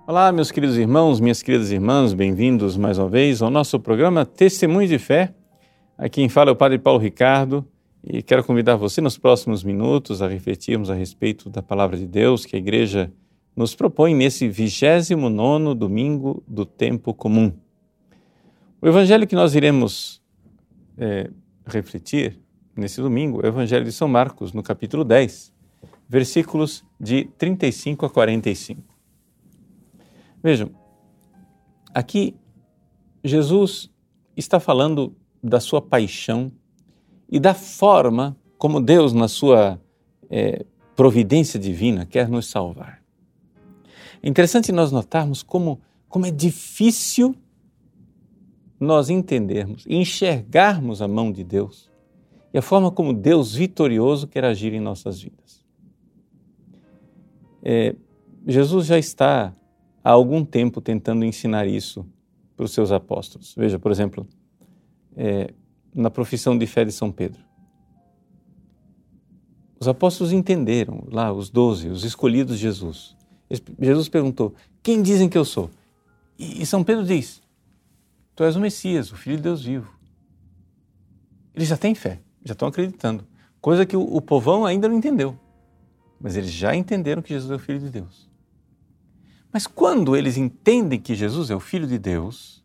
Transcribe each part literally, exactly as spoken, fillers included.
Olá, meus queridos irmãos, minhas queridas irmãs, bem-vindos mais uma vez ao nosso programa Testemunho de Fé. Aqui quem fala é o Padre Paulo Ricardo e quero convidar você nos próximos minutos a refletirmos a respeito da Palavra de Deus que a Igreja nos propõe nesse vigésimo nono domingo do tempo comum. O Evangelho que nós iremos é, refletir nesse domingo é o Evangelho de São Marcos, no capítulo dez, versículos de trinta e cinco a quarenta e cinco. Vejam, aqui Jesus está falando da sua paixão e da forma como Deus, na sua é, providência divina, quer nos salvar. É interessante nós notarmos como, como é difícil nós entendermos e enxergarmos a mão de Deus e a forma como Deus vitorioso quer agir em nossas vidas. É, Jesus já está há algum tempo tentando ensinar isso para os seus apóstolos. Veja, por exemplo, é, na profissão de fé de São Pedro. Os apóstolos entenderam, lá os doze, os escolhidos de Jesus. Jesus perguntou, quem dizem que eu sou? E, e São Pedro diz, tu és o Messias, o Filho de Deus vivo. Eles já têm fé, já estão acreditando, coisa que o, o povão ainda não entendeu. Mas eles já entenderam que Jesus é o Filho de Deus. Mas quando eles entendem que Jesus é o Filho de Deus,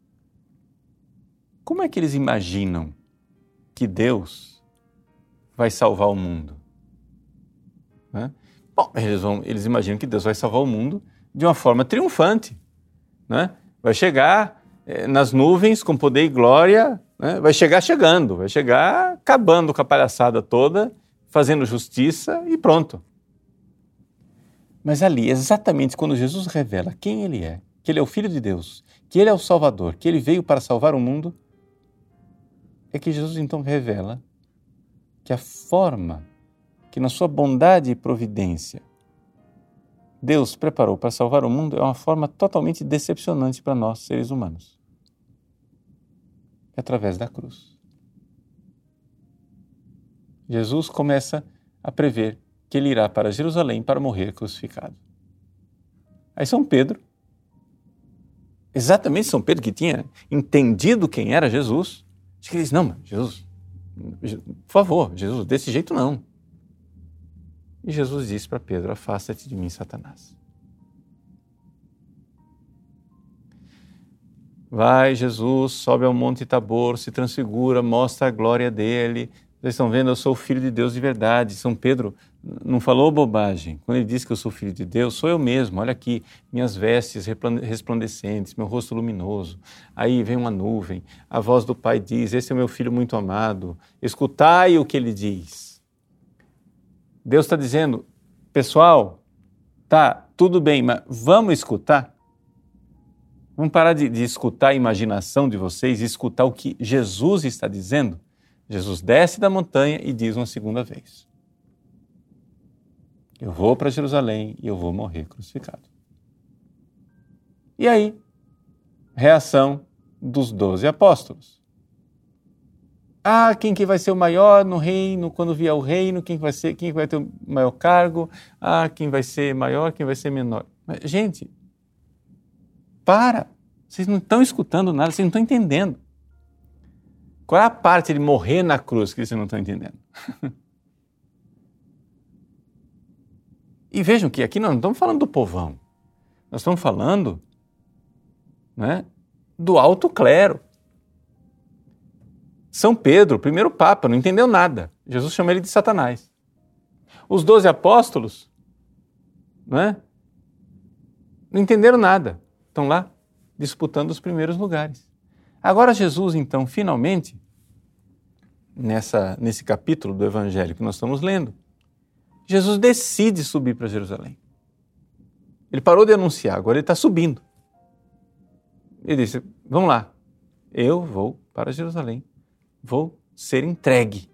como é que eles imaginam que Deus vai salvar o mundo? Né? Bom, eles, vão, eles imaginam que Deus vai salvar o mundo de uma forma triunfante. Né? Vai chegar eh, nas nuvens com poder e glória, né? Vai chegar chegando, vai chegar acabando com a palhaçada toda, fazendo justiça e pronto. Mas ali, exatamente quando Jesus revela quem Ele é, que Ele é o Filho de Deus, que Ele é o Salvador, que Ele veio para salvar o mundo, é que Jesus então revela que a forma que na sua bondade e providência Deus preparou para salvar o mundo é uma forma totalmente decepcionante para nós, seres humanos. É através da cruz. Jesus começa a prever que ele irá para Jerusalém para morrer crucificado. Aí São Pedro, exatamente São Pedro que tinha entendido quem era Jesus, acho que ele disse, não, Jesus, por favor, Jesus, desse jeito não. E Jesus disse para Pedro, afasta-te de mim, Satanás. Vai, Jesus, sobe ao Monte Tabor, se transfigura, mostra a glória dele. Vocês estão vendo, eu sou o Filho de Deus de verdade. São Pedro não falou bobagem. Quando ele diz que eu sou Filho de Deus, sou eu mesmo. Olha aqui, minhas vestes resplandecentes, meu rosto luminoso. Aí vem uma nuvem, a voz do Pai diz, esse é o meu Filho muito amado. Escutai o que ele diz. Deus está dizendo, pessoal, tá, tudo bem, mas vamos escutar? Vamos parar de, de escutar a imaginação de vocês e escutar o que Jesus está dizendo? Jesus desce da montanha e diz uma segunda vez, eu vou para Jerusalém e eu vou morrer crucificado. E aí, reação dos doze apóstolos. Ah, quem que vai ser o maior no reino, quando vier o reino, quem vai ser, quem vai ter o maior cargo? Ah, quem vai ser maior, quem vai ser menor? Mas, gente, para! Vocês não estão escutando nada, vocês não estão entendendo. Qual é a parte de morrer na cruz que vocês não estão entendendo? E vejam que aqui nós não estamos falando do povão. Nós estamos falando, né, do alto clero. São Pedro, o primeiro papa, não entendeu nada. Jesus chama ele de Satanás. Os doze apóstolos, né, não entenderam nada. Estão lá disputando os primeiros lugares. Agora Jesus, então, finalmente, nessa, nesse capítulo do Evangelho que nós estamos lendo, Jesus decide subir para Jerusalém. Ele parou de anunciar, agora ele está subindo. Ele disse, vamos lá, eu vou para Jerusalém, vou ser entregue.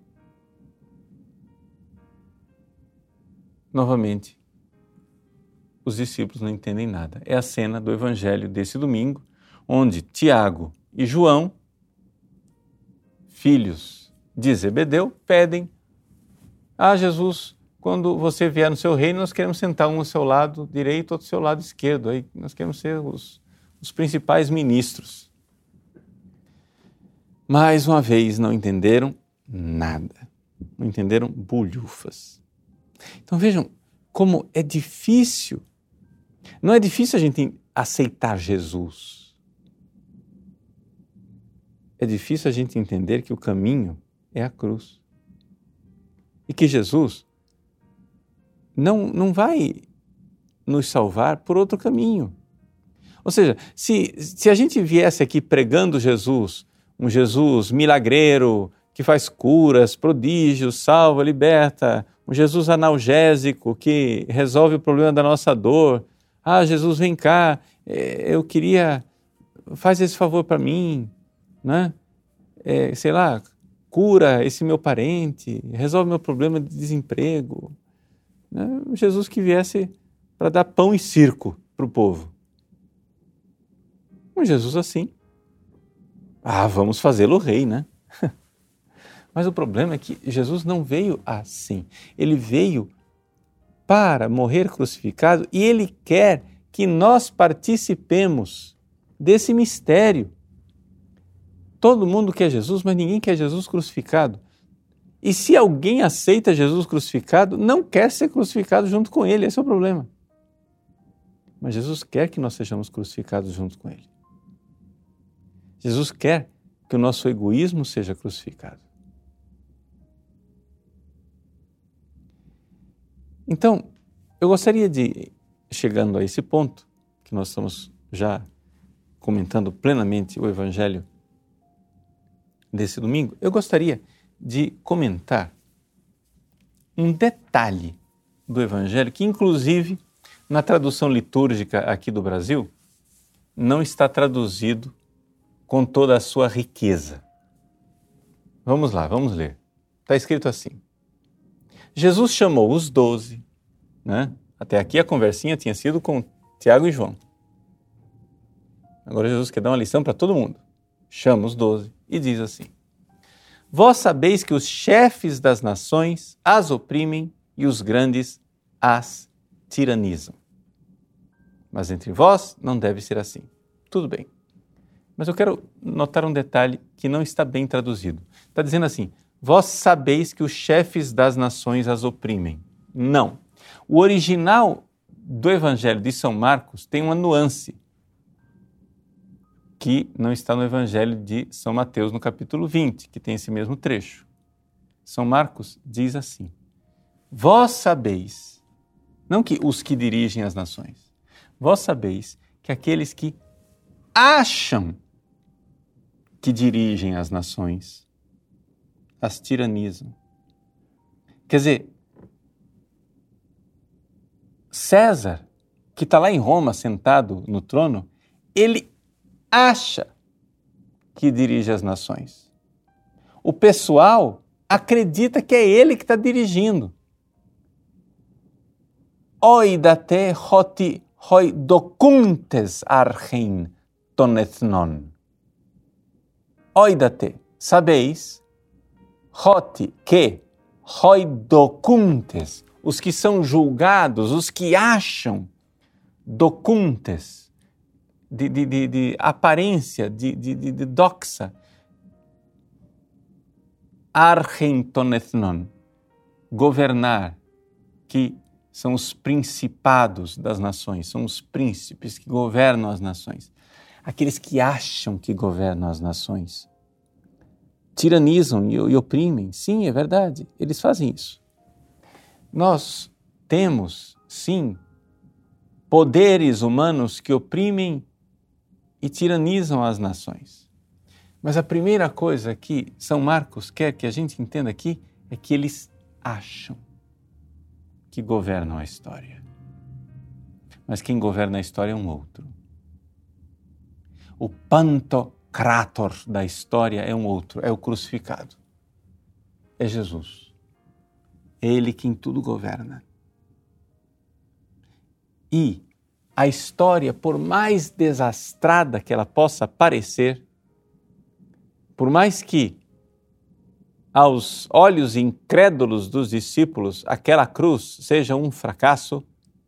Novamente, os discípulos não entendem nada. É a cena do Evangelho desse domingo, onde Tiago e João, filhos de Zebedeu, pedem a Jesus quando você vier no seu reino, nós queremos sentar um ao seu lado direito, outro ao seu lado esquerdo. Aí nós queremos ser os, os principais ministros. Mais uma vez, não entenderam nada. Não entenderam bulhufas. Então vejam como é difícil. Não é difícil a gente aceitar Jesus. É difícil a gente entender que o caminho é a cruz. E que Jesus não, não vai nos salvar por outro caminho. Ou seja, se, se a gente viesse aqui pregando Jesus, um Jesus milagreiro, que faz curas, prodígios, salva, liberta, um Jesus analgésico que resolve o problema da nossa dor. Ah, Jesus, vem cá, eu queria, faz esse favor para mim, né? É, sei lá, cura esse meu parente, resolve meu problema de desemprego. Né? Jesus que viesse para dar pão e circo para o povo. Um Jesus assim. Ah, vamos fazê-lo rei, né? Mas o problema é que Jesus não veio assim. Ele veio para morrer crucificado e Ele quer que nós participemos desse mistério. Todo mundo quer Jesus, mas ninguém quer Jesus crucificado. E se alguém aceita Jesus crucificado, não quer ser crucificado junto com Ele. Esse é o problema. Mas Jesus quer que nós sejamos crucificados junto com Ele. Jesus quer que o nosso egoísmo seja crucificado. Então, eu gostaria de, chegando a esse ponto, que nós estamos já comentando plenamente o Evangelho desse domingo, eu gostaria de comentar um detalhe do Evangelho que, inclusive, na tradução litúrgica aqui do Brasil, não está traduzido com toda a sua riqueza. Vamos lá, vamos ler. Está escrito assim. Jesus chamou os doze, né? Até aqui a conversinha tinha sido com Tiago e João. Agora Jesus quer dar uma lição para todo mundo. Chama os doze e diz assim: Vós sabeis que os chefes das nações as oprimem e os grandes as tiranizam. Mas entre vós não deve ser assim. Tudo bem. Mas eu quero notar um detalhe que não está bem traduzido. Está dizendo assim, vós sabeis que os chefes das nações as oprimem. Não. O original do Evangelho de São Marcos tem uma nuance que não está no Evangelho de São Mateus, no capítulo vinte, que tem esse mesmo trecho. São Marcos diz assim, vós sabeis, não que os que dirigem as nações, vós sabeis que aqueles que acham que dirigem as nações as tiranizam. Quer dizer, César, que está lá em Roma, sentado no trono, ele acha que dirige as nações. O pessoal acredita que é ele que está dirigindo. Oidate hoti hoi docuntes archein tonethnon. Oidate, sabeis, hoti, que, hoi docuntes, os que são julgados, os que acham, docuntes, de, de, de, de aparência, de, de, de, de doxa, archentonethnon, governar, que são os principados das nações, são os príncipes que governam as nações. Aqueles que acham que governam as nações, tiranizam e, e oprimem. Sim, é verdade, eles fazem isso. Nós temos, sim, poderes humanos que oprimem e tiranizam as nações. Mas a primeira coisa que São Marcos quer que a gente entenda aqui é que eles acham que governam a história. Mas quem governa a história é um outro. O pantocrator da história é um outro, é o crucificado. É Jesus. É Ele quem tudo governa. E a história, por mais desastrada que ela possa parecer, por mais que aos olhos incrédulos dos discípulos, aquela cruz seja um fracasso,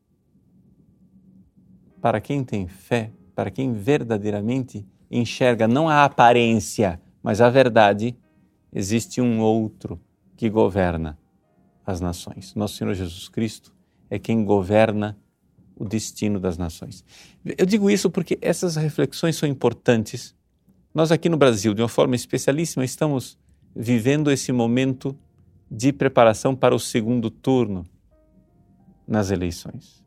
para quem tem fé, para quem verdadeiramente enxerga não a aparência, mas a verdade, existe um outro que governa as nações. Nosso Senhor Jesus Cristo é quem governa o destino das nações. Eu digo isso porque essas reflexões são importantes. Nós aqui no Brasil, de uma forma especialíssima, estamos vivendo esse momento de preparação para o segundo turno nas eleições.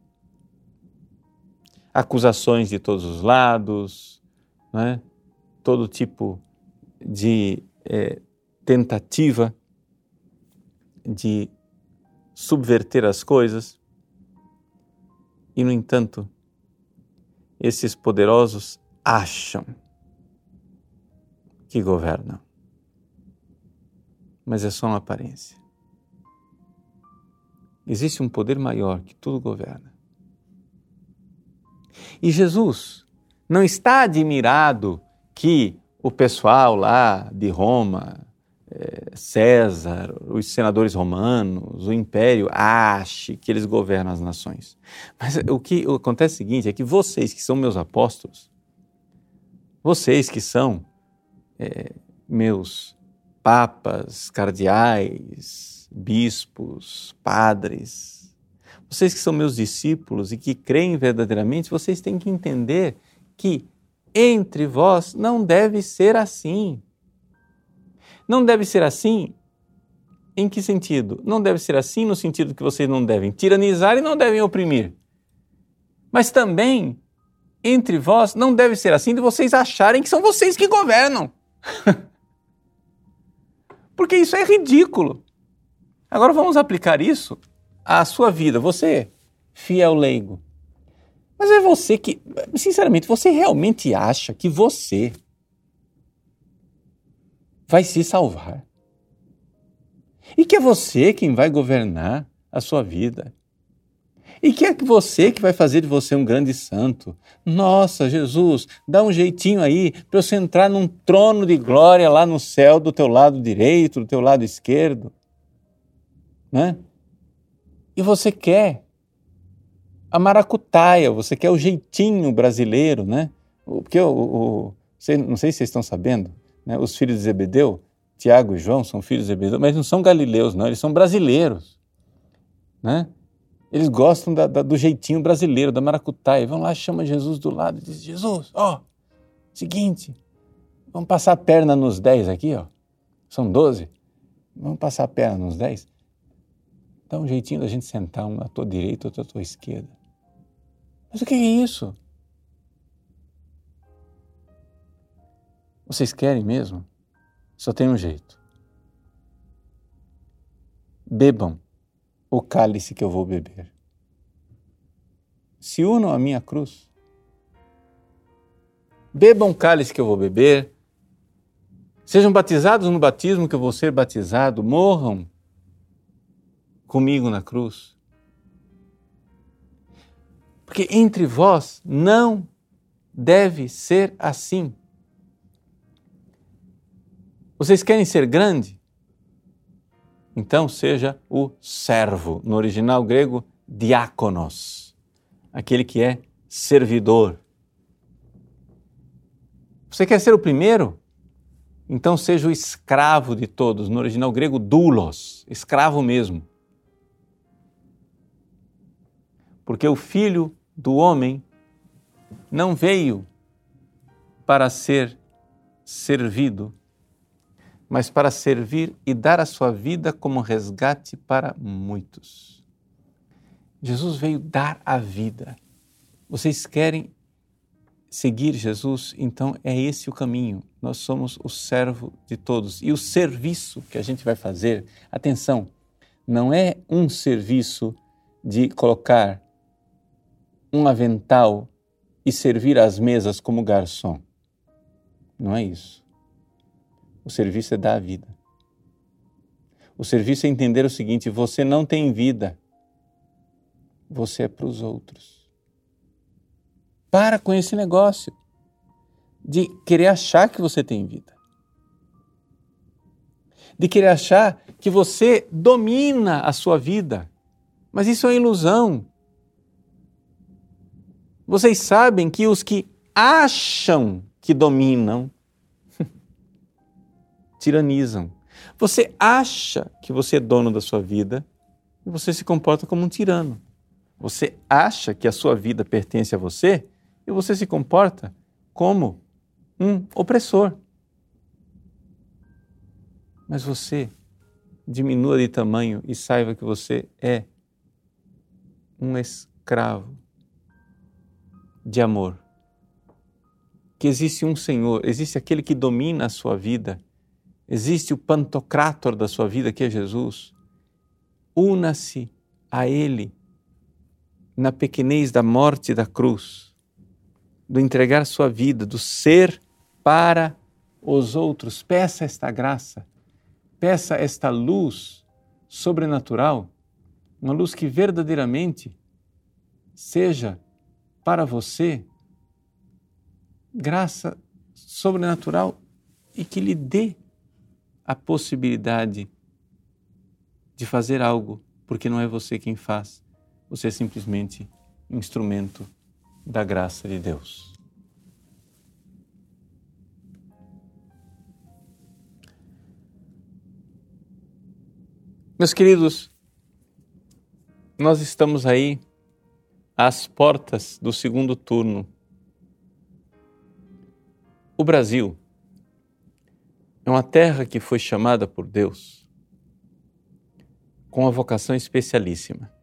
Acusações de todos os lados, né? Todo tipo de é, tentativa de subverter as coisas. E, no entanto, esses poderosos acham que governam. Mas é só uma aparência. Existe um poder maior que tudo governa. E Jesus não está admirado que o pessoal lá de Roma, César, os senadores romanos, o império, ache que eles governam as nações. Mas o que acontece é o seguinte, é que vocês que são meus apóstolos, vocês que são é, meus papas, cardeais, bispos, padres, vocês que são meus discípulos e que creem verdadeiramente, vocês têm que entender que entre vós não deve ser assim. Não deve ser assim, em que sentido? Não deve ser assim no sentido que vocês não devem tiranizar e não devem oprimir. Mas também, entre vós, não deve ser assim de vocês acharem que são vocês que governam. Porque isso é ridículo. Agora vamos aplicar isso à sua vida. Você, fiel leigo. Mas é você que, sinceramente, você realmente acha que você vai se salvar? E que é você quem vai governar a sua vida? E que é você que vai fazer de você um grande santo? Nossa, Jesus, dá um jeitinho aí para eu entrar num trono de glória lá no céu do teu lado direito, do teu lado esquerdo. Né? E você quer a maracutaia, você quer o jeitinho brasileiro, né? Porque o, o, o, não sei se vocês estão sabendo, né? Os filhos de Zebedeu, Tiago e João, são filhos de Zebedeu, mas não são galileus, não, eles são brasileiros. Né? Eles gostam da, da, do jeitinho brasileiro, da maracutaia. Vão lá, chama Jesus do lado e diz, Jesus, ó, seguinte, vamos passar a perna nos dez aqui, ó. São doze. Vamos passar a perna nos dez. Dá um jeitinho da gente sentar um à tua direita, outro à tua esquerda. Mas o que é isso? Vocês querem mesmo? Só tem um jeito. Bebam o cálice que eu vou beber. Se unam à minha cruz. Bebam o cálice que eu vou beber. Sejam batizados no batismo que eu vou ser batizado. Morram comigo na cruz. Porque entre vós não deve ser assim. Vocês querem ser grande? Então seja o servo, no original grego, diáconos, aquele que é servidor. Você quer ser o primeiro? Então seja o escravo de todos, no original grego, doulos, escravo mesmo. Porque o Filho do Homem não veio para ser servido, mas para servir e dar a sua vida como resgate para muitos. Jesus veio dar a vida. Vocês querem seguir Jesus? Então é esse o caminho. Nós somos o servo de todos. E o serviço que a gente vai fazer, atenção, não é um serviço de colocar um avental e servir às mesas como garçom. Não é isso. O serviço é dar a vida. O serviço é entender o seguinte, você não tem vida, você é para os outros. Para com esse negócio de querer achar que você tem vida. de querer achar que você domina a sua vida. Mas isso é ilusão. Vocês sabem que os que acham que dominam, tiranizam. Você acha que você é dono da sua vida e você se comporta como um tirano. Você acha que a sua vida pertence a você e você se comporta como um opressor. Mas você diminua de tamanho e saiba que você é um escravo de amor. Que existe um Senhor, existe aquele que domina a sua vida, existe o pantocrátor da sua vida, que é Jesus. Una-se a Ele na pequenez da morte da cruz, do entregar sua vida, do ser para os outros. Peça esta graça, peça esta luz sobrenatural, uma luz que verdadeiramente seja para você graça sobrenatural e que lhe dê a possibilidade de fazer algo, porque não é você quem faz, você é simplesmente instrumento da graça de Deus. Meus queridos, nós estamos aí às portas do segundo turno. O Brasil é uma terra que foi chamada por Deus com uma vocação especialíssima.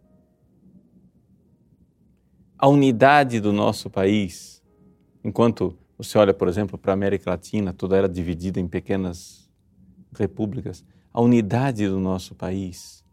A unidade do nosso país, enquanto você olha, por exemplo, para a América Latina, toda era dividida em pequenas repúblicas, a unidade do nosso país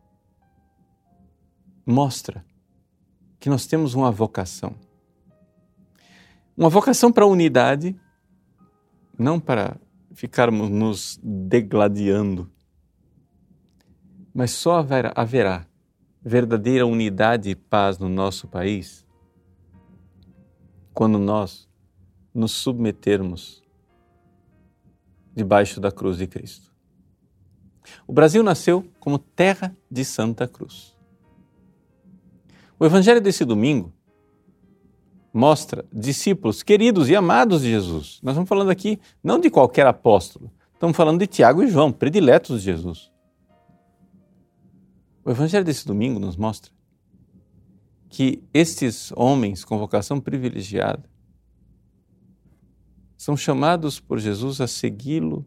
mostra que nós temos uma vocação. Uma vocação para a unidade, não para ficarmos nos degladiando, mas só haverá, haverá verdadeira unidade e paz no nosso país quando nós nos submetermos debaixo da cruz de Cristo. O Brasil nasceu como terra de Santa Cruz. O Evangelho desse domingo mostra discípulos queridos e amados de Jesus. Nós estamos falando aqui não de qualquer apóstolo, estamos falando de Tiago e João, prediletos de Jesus. O Evangelho desse domingo nos mostra que estes homens com vocação privilegiada são chamados por Jesus a segui-lo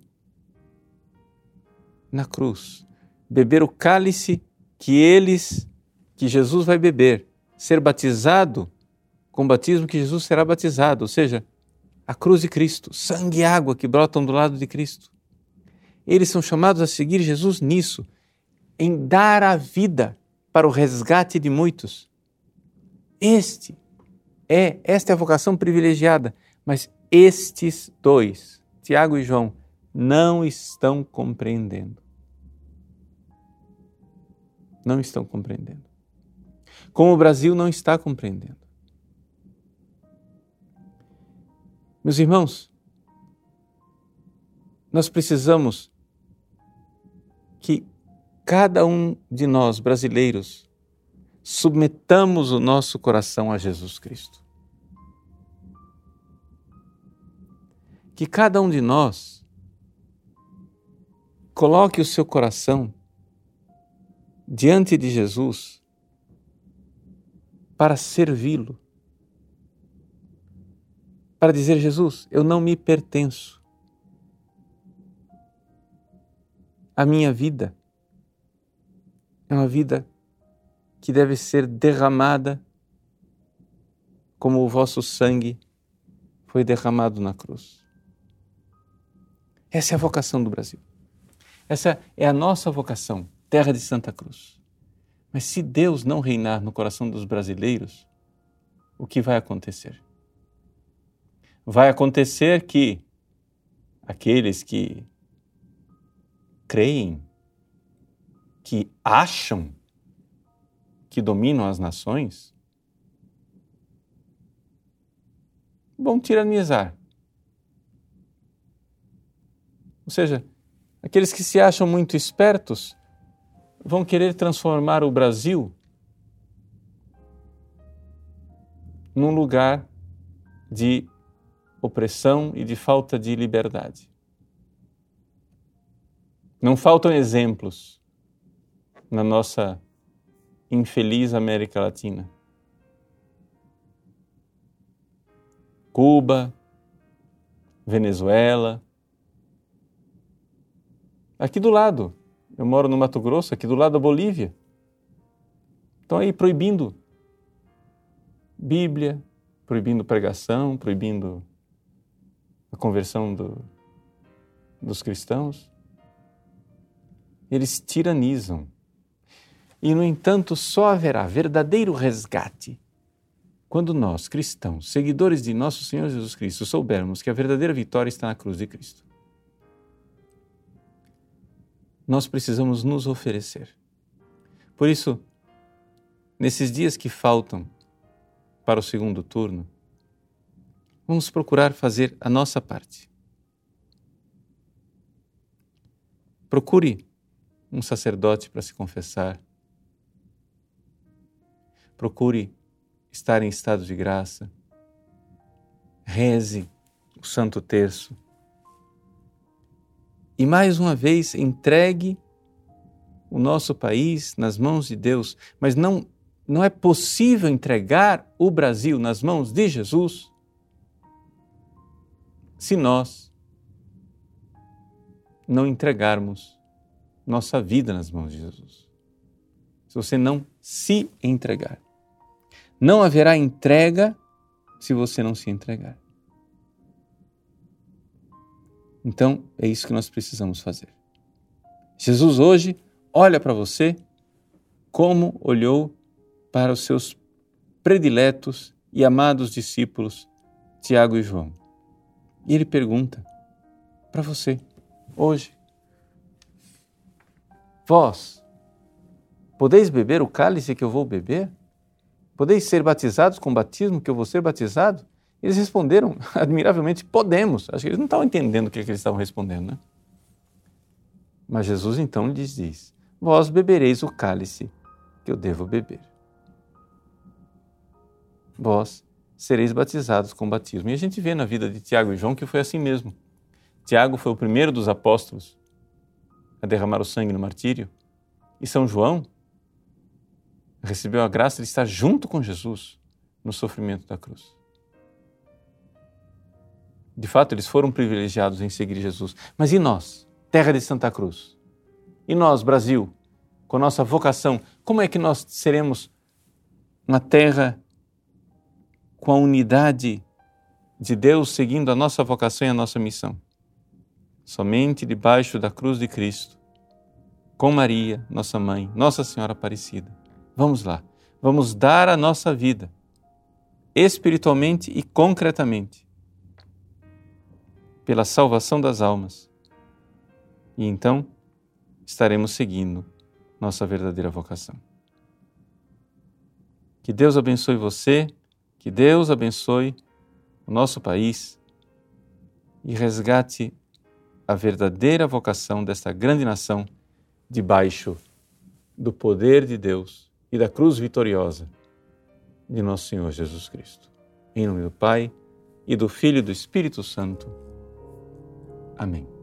na cruz, beber o cálice que eles, que Jesus vai beber, ser batizado com o batismo que Jesus será batizado, ou seja, a cruz de Cristo, sangue e água que brotam do lado de Cristo. Eles são chamados a seguir Jesus nisso, em dar a vida para o resgate de muitos. Este é, esta é a vocação privilegiada, mas estes dois, Tiago e João, não estão compreendendo. Não estão compreendendo. Como o Brasil não está compreendendo. Meus irmãos, nós precisamos que cada um de nós, brasileiros, submetamos o nosso coração a Jesus Cristo. Que cada um de nós coloque o seu coração diante de Jesus para servi-lo. Para dizer, Jesus, eu não me pertenço. A minha vida é uma vida que deve ser derramada como o vosso sangue foi derramado na cruz. Essa é a vocação do Brasil. Essa é a nossa vocação, terra de Santa Cruz. Mas se Deus não reinar no coração dos brasileiros, o que vai acontecer? Vai acontecer que aqueles que creem, que acham que dominam as nações, vão tiranizar. Ou seja, Aqueles que se acham muito espertos vão querer transformar o Brasil num lugar de opressão e de falta de liberdade. Não faltam exemplos na nossa infeliz América Latina. Cuba, Venezuela. Aqui do lado, eu moro no Mato Grosso, aqui do lado da Bolívia. Estão aí proibindo Bíblia, proibindo pregação, proibindo a conversão do, dos cristãos. Eles tiranizam. E, no entanto, só haverá verdadeiro resgate quando nós, cristãos, seguidores de nosso Senhor Jesus Cristo, soubermos que a verdadeira vitória está na cruz de Cristo. Nós precisamos nos oferecer. Por isso, nesses dias que faltam para o segundo turno, vamos procurar fazer a nossa parte. Procure um sacerdote para se confessar. Procure estar em estado de graça. Reze o Santo Terço. E mais uma vez entregue o nosso país nas mãos de Deus. Mas não, não é possível entregar o Brasil nas mãos de Jesus se nós não entregarmos nossa vida nas mãos de Jesus. Se você não se entregar. Não haverá entrega se você não se entregar. Então, é isso que nós precisamos fazer. Jesus hoje olha para você como olhou para os seus prediletos e amados discípulos, Tiago e João. E ele pergunta para você, hoje, vós, podeis beber o cálice que eu vou beber? Podeis ser batizados com o batismo que eu vou ser batizado? Eles responderam admiravelmente, podemos. Acho que eles não estavam entendendo o que, é que eles estavam respondendo, né? Mas Jesus então lhes diz, vós bebereis o cálice que eu devo beber. Vós sereis batizados com o batismo. E a gente vê na vida de Tiago e João que foi assim mesmo. Tiago foi o primeiro dos apóstolos a derramar o sangue no martírio. E São João recebeu a graça de estar junto com Jesus no sofrimento da cruz. De fato, eles foram privilegiados em seguir Jesus. Mas e nós, terra de Santa Cruz? E nós, Brasil, com a nossa vocação, como é que nós seremos uma terra com a unidade de Deus, seguindo a nossa vocação e a nossa missão? Somente debaixo da cruz de Cristo, com Maria, nossa mãe, Nossa Senhora Aparecida. Vamos lá, vamos dar a nossa vida, espiritualmente e concretamente, pela salvação das almas. E então estaremos seguindo nossa verdadeira vocação. Que Deus abençoe você, que Deus abençoe o nosso país e resgate a verdadeira vocação desta grande nação debaixo do poder de Deus e da cruz vitoriosa de nosso Senhor Jesus Cristo. Em nome do Pai, e do Filho e do Espírito Santo. Amém.